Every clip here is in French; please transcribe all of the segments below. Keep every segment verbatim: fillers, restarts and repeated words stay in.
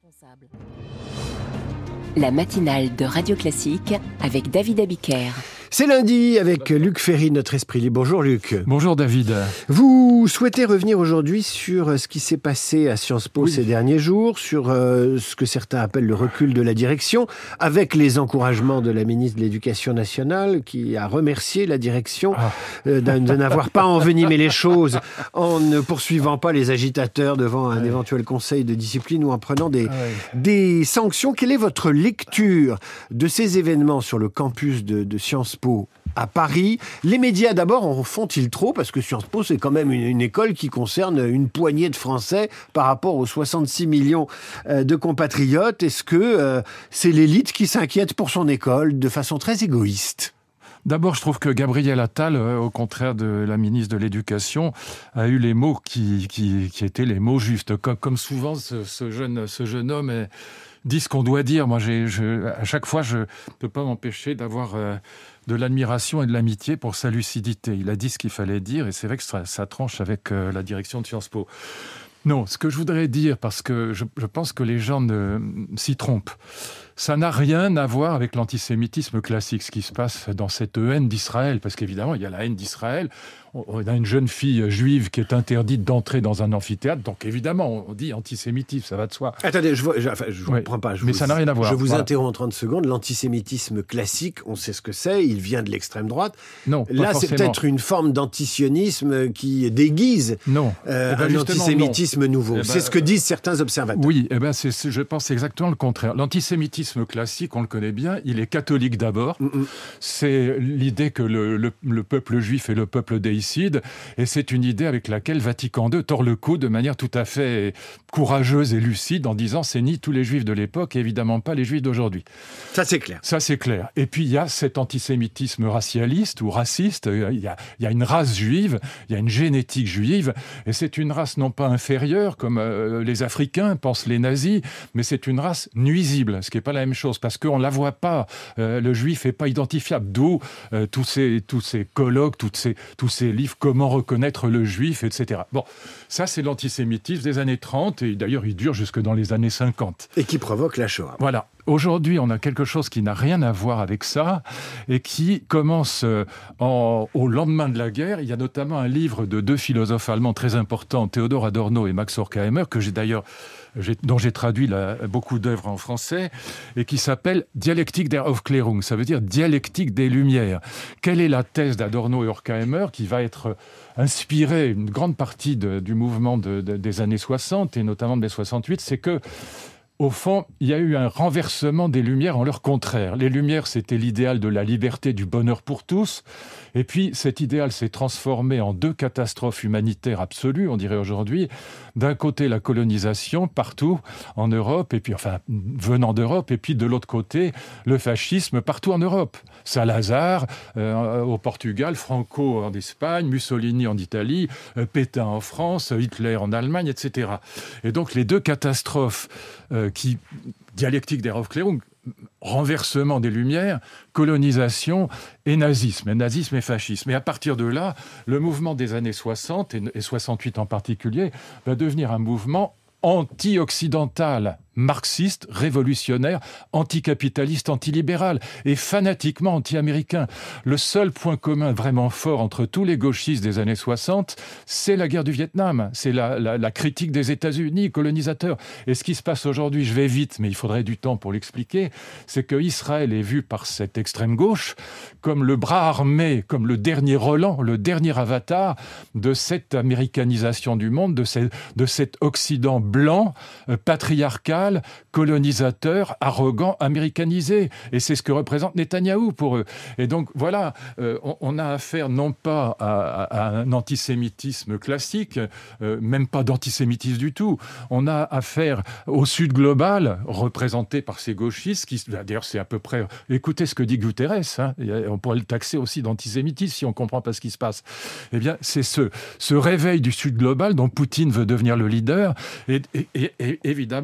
Responsable. La matinale de Radio Classique avec David Abiker. C'est lundi avec Luc Ferry, notre esprit libre. Bonjour Luc. Bonjour David. Vous souhaitez revenir aujourd'hui sur ce qui s'est passé à Sciences Po oui. ces derniers jours, sur euh, ce que certains appellent le recul de la direction, avec les encouragements de la ministre de l'Éducation nationale qui a remercié la direction ah. euh, de, de n'avoir pas envenimé les choses en ne poursuivant pas les agitateurs devant un ouais. éventuel conseil de discipline ou en prenant des, ouais. des sanctions. Quelle est votre lecture de ces événements sur le campus de, de Sciences Po à Paris? Les médias d'abord en font-ils trop? Parce que Sciences Po c'est quand même une, une école qui concerne une poignée de Français par rapport aux soixante-six millions euh, de compatriotes. Est-ce que euh, c'est l'élite qui s'inquiète pour son école de façon très égoïste? D'abord, je trouve que Gabriel Attal, euh, au contraire de la ministre de l'Éducation, a eu les mots qui, qui, qui étaient les mots justes. Comme, comme souvent, ce, ce, jeune, ce jeune homme est, dit ce qu'on doit dire. Moi, j'ai, je, à chaque fois, je ne peux pas m'empêcher d'avoir euh, de l'admiration et de l'amitié pour sa lucidité. Il a dit ce qu'il fallait dire et c'est vrai que ça, ça tranche avec euh, la direction de Sciences Po. Non, ce que je voudrais dire, parce que je, je pense que les gens ne, s'y trompent, ça n'a rien à voir avec l'antisémitisme classique, ce qui se passe dans cette haine d'Israël, parce qu'évidemment, il y a la haine d'Israël. On a une jeune fille juive qui est interdite d'entrer dans un amphithéâtre, donc évidemment, on dit antisémitisme, ça va de soi. Attendez, je ne enfin, je oui, comprends pas. Je mais vous, ça n'a rien à voir. Je vous voilà. interromps en trente secondes. L'antisémitisme classique, on sait ce que c'est, il vient de l'extrême droite. Non, pas Là, forcément. C'est peut-être une forme d'antisionisme qui déguise non. Euh, eh ben un antisémitisme non. nouveau. Eh ben, c'est ce que disent certains observateurs. Oui, eh ben c'est, je pense exactement le contraire. L'antisémitisme classique, on le connaît bien, il est catholique d'abord. Mm-mm. C'est l'idée que le, le, le peuple juif est le peuple déicide. Et c'est une idée avec laquelle Vatican deux tord le cou de manière tout à fait courageuse et lucide en disant c'est ni tous les juifs de l'époque et évidemment pas les juifs d'aujourd'hui. Ça c'est clair. Ça c'est clair. Et puis il y a cet antisémitisme racialiste ou raciste. Il y a, il y a une race juive, il y a une génétique juive et c'est une race non pas inférieure comme euh, les Africains pensent les nazis, mais c'est une race nuisible, ce qui n'est pas la même chose parce qu'on ne la voit pas. Euh, le juif n'est pas identifiable. D'où euh, tous, ces, tous ces colloques, toutes ces, tous ces livres, comment reconnaître le juif, et cetera. Bon, ça c'est l'antisémitisme des années trente, et d'ailleurs il dure jusque dans les années cinquante. Et qui provoque la Shoah. Voilà. Aujourd'hui, on a quelque chose qui n'a rien à voir avec ça, et qui commence en, au lendemain de la guerre. Il y a notamment un livre de deux philosophes allemands très importants, Theodor Adorno et Max Horkheimer, que j'ai d'ailleurs J'ai, dont j'ai traduit la, beaucoup d'œuvres en français, et qui s'appelle « Dialectik der Aufklärung », ça veut dire « dialectique des Lumières ». Quelle est la thèse d'Adorno et Horkheimer qui va être inspirée une grande partie de, du mouvement de, de, des années soixante, et notamment de mai soixante-huit, c'est que au fond, il y a eu un renversement des Lumières en leur contraire. Les Lumières, c'était l'idéal de la liberté, du bonheur pour tous. Et puis, cet idéal s'est transformé en deux catastrophes humanitaires absolues, on dirait aujourd'hui. D'un côté, la colonisation partout en Europe, et puis, enfin, venant d'Europe. Et puis, de l'autre côté, le fascisme partout en Europe. Salazar euh, au Portugal, Franco en Espagne, Mussolini en Italie, euh, Pétain en France, Hitler en Allemagne, et cetera. Et donc, les deux catastrophes euh, qui, dialectique der Aufklärung, renversement des Lumières, colonisation et nazisme, et nazisme et fascisme. Et à partir de là, le mouvement des années soixante, et soixante-huit en particulier, va devenir un mouvement anti-occidental, marxiste, révolutionnaire, anticapitaliste, antilibéral et fanatiquement anti-américain. Le seul point commun vraiment fort entre tous les gauchistes des années soixante, c'est la guerre du Vietnam, c'est la, la, la critique des États-Unis, colonisateurs. Et ce qui se passe aujourd'hui, je vais vite, mais il faudrait du temps pour l'expliquer, c'est que Israël est vu par cette extrême gauche comme le bras armé, comme le dernier Roland, le dernier avatar de cette américanisation du monde, de, ces, de cet Occident blanc, euh, patriarcal, colonisateur, arrogant, américanisé. Et c'est ce que représente Netanyahou pour eux. Et donc, voilà, euh, on, on a affaire non pas à, à un antisémitisme classique, euh, même pas d'antisémitisme du tout. On a affaire au Sud global, représenté par ces gauchistes, qui, d'ailleurs, c'est à peu près... Écoutez ce que dit Guterres, hein, on pourrait le taxer aussi d'antisémitisme si on ne comprend pas ce qui se passe. Eh bien, c'est ce, ce réveil du Sud global dont Poutine veut devenir le leader. Et, et, et, et évidemment, après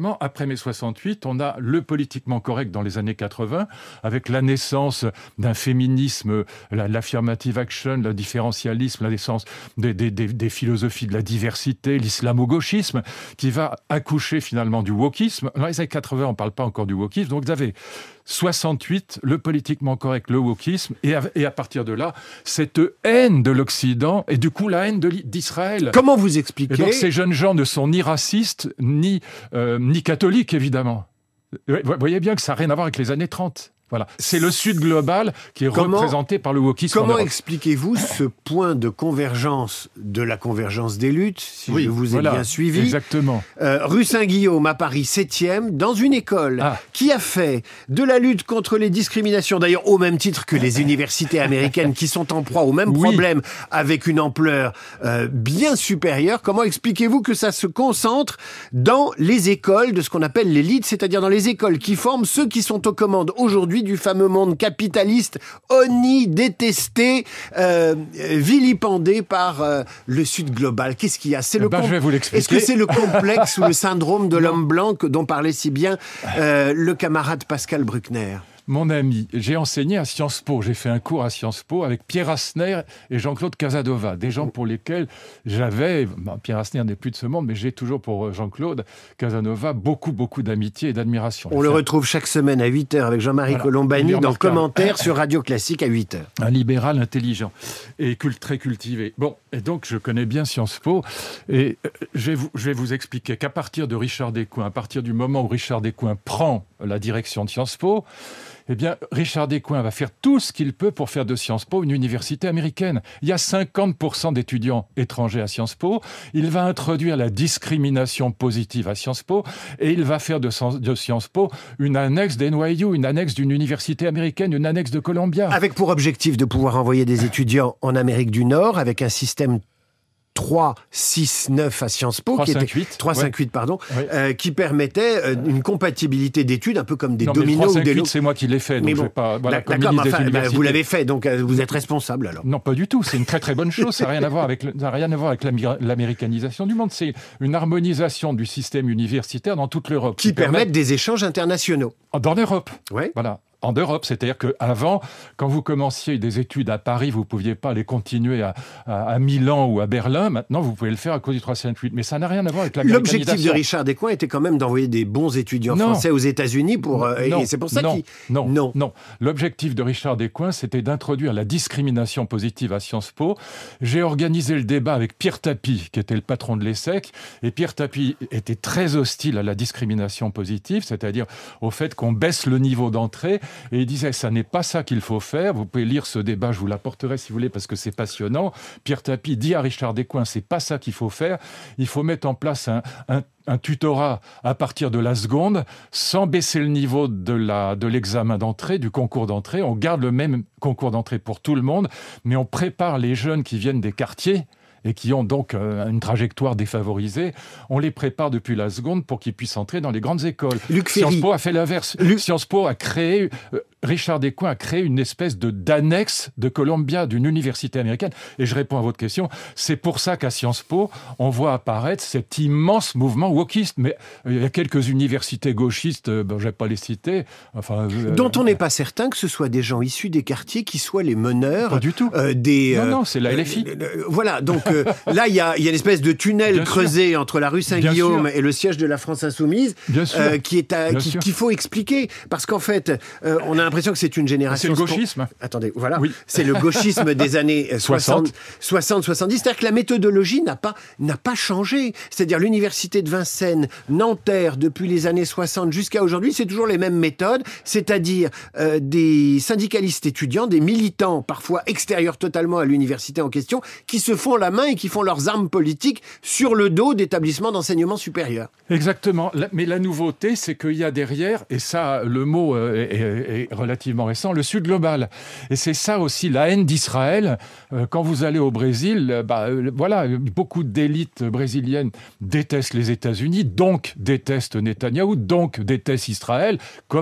après mai soixante-huit, on a le politiquement correct dans les années quatre-vingts, avec la naissance d'un féminisme, la, l'affirmative action, le différentialisme, la naissance des, des, des, des philosophies de la diversité, l'islamo-gauchisme, qui va accoucher finalement du wokisme. Dans les années quatre-vingts, on ne parle pas encore du wokisme, donc vous avez soixante-huit, le politiquement correct, le wokisme, et à, et à partir de là, cette haine de l'Occident, et du coup la haine de, d'Israël. Comment vous expliquez ? Et donc ces jeunes gens ne sont ni racistes, ni, euh, ni catholiques, évidemment. Vous voyez bien que ça n'a rien à voir avec les années trente. Voilà. C'est le Sud global qui est comment, représenté par le wokisme. Comment expliquez-vous ce point de convergence de la convergence des luttes, si oui, je vous ai voilà, bien suivi ? Exactement. Euh, rue Saint-Guillaume à Paris, septième, dans une école ah. qui a fait de la lutte contre les discriminations, d'ailleurs au même titre que les universités américaines qui sont en proie au même oui. problème, avec une ampleur euh, bien supérieure. Comment expliquez-vous que ça se concentre dans les écoles de ce qu'on appelle l'élite, c'est-à-dire dans les écoles qui forment ceux qui sont aux commandes aujourd'hui du fameux monde capitaliste, honni, détesté, euh, vilipendé par euh, le Sud global. Qu'est-ce qu'il y a ? C'est le ben, com- je vais vous l'expliquer. Est-ce que c'est le complexe ou le syndrome de l'homme blanc dont parlait si bien euh, le camarade Pascal Bruckner ? Mon ami, j'ai enseigné à Sciences Po, j'ai fait un cours à Sciences Po avec Pierre Asner et Jean-Claude Casanova, des gens pour lesquels j'avais, ben, Pierre Asner n'est plus de ce monde, mais j'ai toujours pour Jean-Claude Casanova beaucoup, beaucoup d'amitié et d'admiration. On j'ai le fait... retrouve chaque semaine à huit heures avec Jean-Marie voilà, Colombani dans Commentaires sur Radio Classique à huit heures. Un libéral intelligent et cult, très cultivé. Bon, et donc je connais bien Sciences Po et je vais vous, je vais vous expliquer qu'à partir de Richard Descoings, à partir du moment où Richard Descoings prend la direction de Sciences Po, eh bien, Richard Descoings va faire tout ce qu'il peut pour faire de Sciences Po une université américaine. Il y a cinquante pour cent d'étudiants étrangers à Sciences Po. Il va introduire la discrimination positive à Sciences Po et il va faire de, de Sciences Po une annexe d'N Y U, une annexe d'une université américaine, une annexe de Columbia. Avec pour objectif de pouvoir envoyer des étudiants en Amérique du Nord avec un système trois six neuf à Sciences Po, trois, qui cinq, était huit, trois cinq huit ouais. pardon, ouais. euh, qui permettait euh, une compatibilité d'études, un peu comme des non, dominos mais ou des lots. C'est moi qui l'ai fait, donc mais bon, je vais pas. Voilà, d'accord, mais enfin, bah, vous l'avez fait, donc euh, vous êtes responsable alors. Non, pas du tout. C'est une très très bonne chose. Ça n'a rien à voir avec, ça n'a rien à voir avec l'américanisation du monde. C'est une harmonisation du système universitaire dans toute l'Europe qui, qui permettent des échanges internationaux. Dans l'Europe. Ouais. Voilà. En Europe, c'est-à-dire qu'avant, quand vous commenciez des études à Paris, vous ne pouviez pas les continuer à, à, à Milan ou à Berlin. Maintenant, vous pouvez le faire à cause du trois cinq huit. Mais ça n'a rien à voir avec l'américanisation. L'objectif de Richard Descoings était quand même d'envoyer des bons étudiants non. français aux États-Unis pour. Euh, non, et c'est pour ça non, qu'il. Non, non, non. L'objectif de Richard Descoings, c'était d'introduire la discrimination positive à Sciences Po. J'ai organisé le débat avec Pierre Tapie, qui était le patron de l'ESSEC. Et Pierre Tapie était très hostile à la discrimination positive, c'est-à-dire au fait qu'on baisse le niveau d'entrée. Et il disait, ça n'est pas ça qu'il faut faire. Vous pouvez lire ce débat, je vous l'apporterai si vous voulez, parce que c'est passionnant. Pierre Tapie dit à Richard Descoings, c'est pas ça qu'il faut faire. Il faut mettre en place un, un un tutorat à partir de la seconde, sans baisser le niveau de, la, de l'examen d'entrée, du concours d'entrée. On garde le même concours d'entrée pour tout le monde, mais on prépare les jeunes qui viennent des quartiers et qui ont donc euh, une trajectoire défavorisée, on les prépare depuis la seconde pour qu'ils puissent entrer dans les grandes écoles. Luc Sciences Ferry. Po a fait l'inverse. Luc... Sciences Po a créé... Euh, Richard Descoings a créé une espèce de, d'annexe de Columbia, d'une université américaine. Et je réponds à votre question, c'est pour ça qu'à Sciences Po, on voit apparaître cet immense mouvement wokiste. Mais euh, il y a quelques universités gauchistes, euh, ben, je ne vais pas les citer. Enfin, euh, dont on n'est pas certain que ce soit des gens issus des quartiers qui soient les meneurs. Pas du tout. Euh, des, non, non, c'est la L F I. Euh, euh, voilà, donc euh, là, il y a, y a une espèce de tunnel Bien creusé sûr. entre la rue Saint-Guillaume et le siège de la France Insoumise, euh, qui est à, qui, qu'il faut expliquer. Parce qu'en fait, euh, on a l'impression que c'est une génération... C'est le gauchisme. Spon... Attendez, voilà. Oui. C'est le gauchisme des années soixante, soixante, soixante-dix. C'est-à-dire que la méthodologie n'a pas, n'a pas changé. C'est-à-dire l'université de Vincennes, Nanterre, depuis les années soixante jusqu'à aujourd'hui, c'est toujours les mêmes méthodes. C'est-à-dire euh, des syndicalistes étudiants, des militants, parfois extérieurs totalement à l'université en question, qui se font la main et qui font leurs armes politiques sur le dos d'établissements d'enseignement supérieur. Exactement. Mais la nouveauté, c'est qu'il y a derrière, et ça, le mot est, est, est relativement récent, le Sud global. Et c'est ça aussi, la haine d'Israël. Euh, quand vous allez au Brésil, bah, euh, voilà, beaucoup d'élites brésiliennes détestent les États-Unis, donc détestent Netanyahou, donc détestent Israël, comme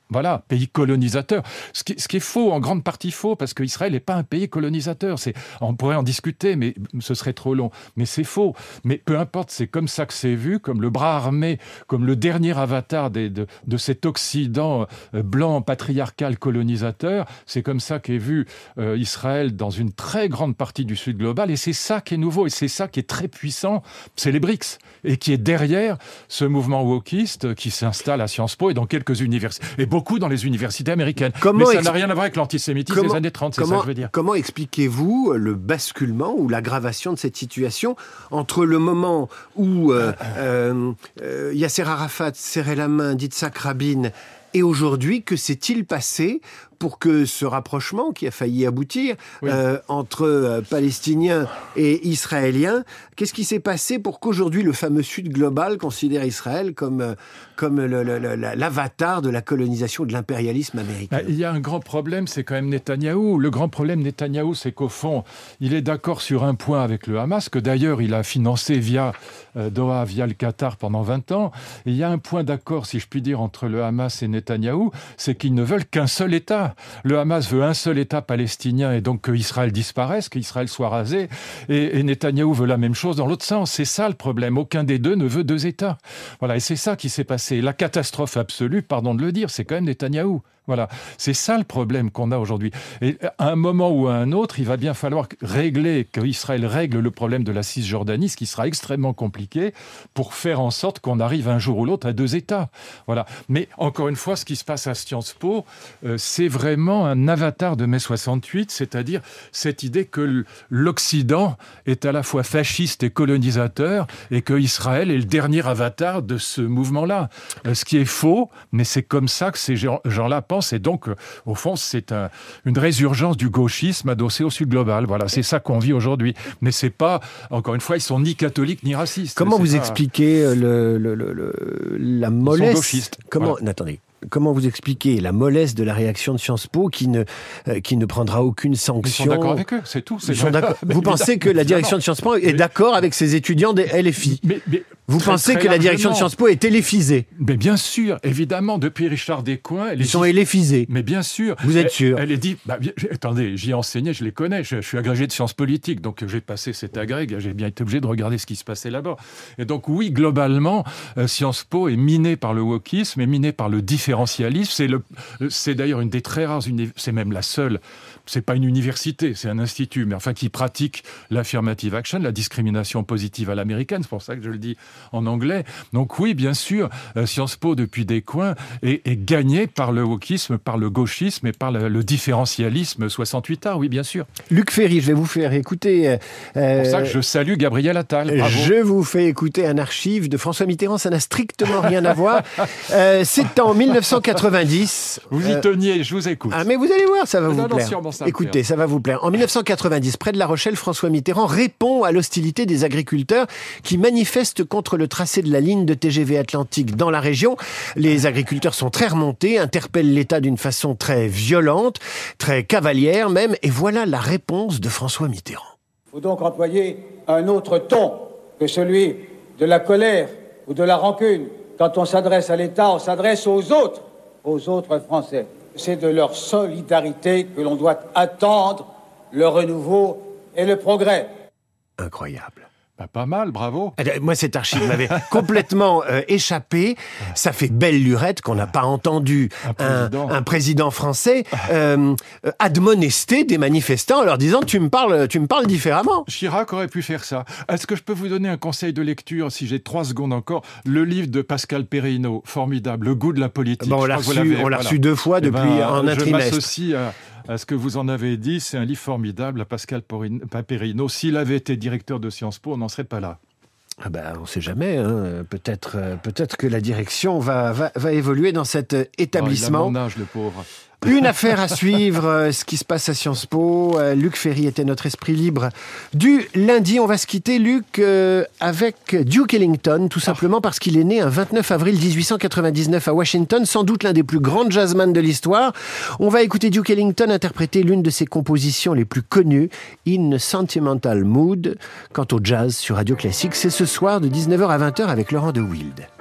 Voilà, pays colonisateur. Ce qui, ce qui est faux, en grande partie faux, parce qu'Israël n'est pas un pays colonisateur. C'est, on pourrait en discuter, mais ce serait trop long. Mais c'est faux. Mais peu importe, c'est comme ça que c'est vu, comme le bras armé, comme le dernier avatar des, de, de cet Occident blanc, patriarcal, colonisateur. C'est comme ça qu'est vu euh, Israël dans une très grande partie du Sud global. Et c'est ça qui est nouveau, et c'est ça qui est très puissant. C'est les BRICS, et qui est derrière ce mouvement wokiste qui s'installe à Sciences Po et dans quelques universités. Et beaucoup dans les universités américaines. Comment Mais ça ex... n'a rien à voir avec l'antisémitisme comment, des années trente, c'est comment, ça que je veux dire. Comment expliquez-vous le basculement ou l'aggravation de cette situation entre le moment où euh, euh, euh, Yasser Arafat serrait la main d'Yitzhak Rabin et aujourd'hui, que s'est-il passé pour que ce rapprochement qui a failli aboutir oui. euh, entre euh, Palestiniens et Israéliens, qu'est-ce qui s'est passé pour qu'aujourd'hui le fameux Sud global considère Israël comme, euh, comme le, le, le, l'avatar de la colonisation de l'impérialisme américain? Il y a un grand problème, c'est quand même Netanyahou. Le grand problème Netanyahou, c'est qu'au fond, il est d'accord sur un point avec le Hamas, que d'ailleurs il a financé via euh, Doha, via le Qatar pendant vingt ans. Et il y a un point d'accord, si je puis dire, entre le Hamas et Netanyahou, c'est qu'ils ne veulent qu'un seul État. Le Hamas veut un seul État palestinien et donc qu'Israël disparaisse, qu'Israël soit rasé. Et, et Netanyahou veut la même chose dans l'autre sens. C'est ça le problème. Aucun des deux ne veut deux États. Voilà. Et c'est ça qui s'est passé. La catastrophe absolue, pardon de le dire, c'est quand même Netanyahou. Voilà, c'est ça le problème qu'on a aujourd'hui. Et à un moment ou à un autre, il va bien falloir régler, qu'Israël règle le problème de la Cisjordanie, ce qui sera extrêmement compliqué, pour faire en sorte qu'on arrive un jour ou l'autre à deux États. Voilà. Mais encore une fois, ce qui se passe à Sciences Po, euh, c'est vraiment un avatar de mai soixante-huit, c'est-à-dire cette idée que l'Occident est à la fois fasciste et colonisateur, et que Israël est le dernier avatar de ce mouvement-là. Euh, ce qui est faux, mais c'est comme ça que ces gens-là pensent. Et donc, au fond, c'est un, une résurgence du gauchisme adossé au Sud global. Voilà, c'est ça qu'on vit aujourd'hui. Mais c'est pas, encore une fois, ils sont ni catholiques ni racistes. Comment c'est vous pas... expliquez le, le, le, le, la mollesse... Ils sont gauchistes. Comment... Voilà. Attendez. Comment vous expliquez la mollesse de la réaction de Sciences Po qui ne, euh, qui ne prendra aucune sanction? Ils sont d'accord avec eux, c'est tout. C'est Ils sont d'accord. Vous pensez que la direction de Sciences Po est d'accord avec ses étudiants des L F I? mais, mais, Vous très, pensez très que largement. La direction de Sciences Po est éléphisée? Mais bien sûr, évidemment, depuis Richard Descoings... Ils sont éléphisés. Mais bien sûr. Vous êtes sûr? Elle, elle est dit... Bah, attendez, j'y ai enseigné, je les connais, je, je suis agrégé de sciences politiques, donc j'ai passé cet agrég, j'ai bien été obligé de regarder ce qui se passait là-bas. Et donc oui, globalement, euh, Sciences Po est minée par le wokisme, est minée par le différentialisme. C'est Le, c'est d'ailleurs une des très rares, c'est même la seule, c'est pas une université, c'est un institut, mais enfin qui pratique l'affirmative action, la discrimination positive à l'américaine, c'est pour ça que je le dis en anglais. Donc oui, bien sûr, euh, Sciences Po depuis Descoings est, est gagnée par le wokisme, par le gauchisme et par le, le différentialisme soixante-huit A, oui, bien sûr. Luc Ferry, je vais vous faire écouter... Euh, c'est pour ça que je salue Gabriel Attal. Bravo. Je vous fais écouter un archive de François Mitterrand, ça n'a strictement rien à voir. Euh, c'est en mille neuf cent quatre-vingt-dix. Vous y teniez, je vous écoute. Ah, mais vous allez voir, ça va non, vous non, plaire. Sûrement, ça Écoutez, ça va vous plaire. En mille neuf cent quatre-vingt-dix, près de La Rochelle, François Mitterrand répond à l'hostilité des agriculteurs qui manifestent contre le tracé de la ligne de T G V Atlantique dans la région. Les agriculteurs sont très remontés, interpellent l'État d'une façon très violente, très cavalière même, et voilà la réponse de François Mitterrand. Il faut donc employer un autre ton que celui de la colère ou de la rancune. Quand on s'adresse à l'État, on s'adresse aux autres. aux autres Français. C'est de leur solidarité que l'on doit attendre le renouveau et le progrès. Incroyable. Bah, pas mal, bravo. Moi, cette archive m'avait complètement euh, échappé. Ça fait belle lurette qu'on n'a pas entendu un président, un, un président français euh, admonester des manifestants en leur disant « tu me parles, tu me parles différemment ». Chirac aurait pu faire ça. Est-ce que je peux vous donner un conseil de lecture, si j'ai trois secondes encore? Le livre de Pascal Perrineau, formidable, Le goût de la politique. Bon, on l'a reçu, on l'a voilà. reçu deux fois depuis ben, un, un je trimestre. Je m'associe à... à ce que vous en avez dit, c'est un livre formidable à Pascal Perrineau. S'il avait été directeur de Sciences Po, on n'en serait pas là. Ah ben, on ne sait jamais. Hein. Peut-être, peut-être que la direction va, va, va évoluer dans cet établissement. Oh, il a mon âge, le pauvre. Une affaire à suivre, ce qui se passe à Sciences Po. Luc Ferry était notre esprit libre du lundi. On va se quitter, Luc, euh, avec Duke Ellington, tout simplement parce qu'il est né un vingt-neuf avril dix-huit cent quatre-vingt-dix-neuf à Washington, sans doute l'un des plus grands jazzmen de l'histoire. On va écouter Duke Ellington interpréter l'une de ses compositions les plus connues, In a Sentimental Mood. Quant au jazz sur Radio Classique, c'est ce soir de dix-neuf heures à vingt heures avec Laurent de Wild.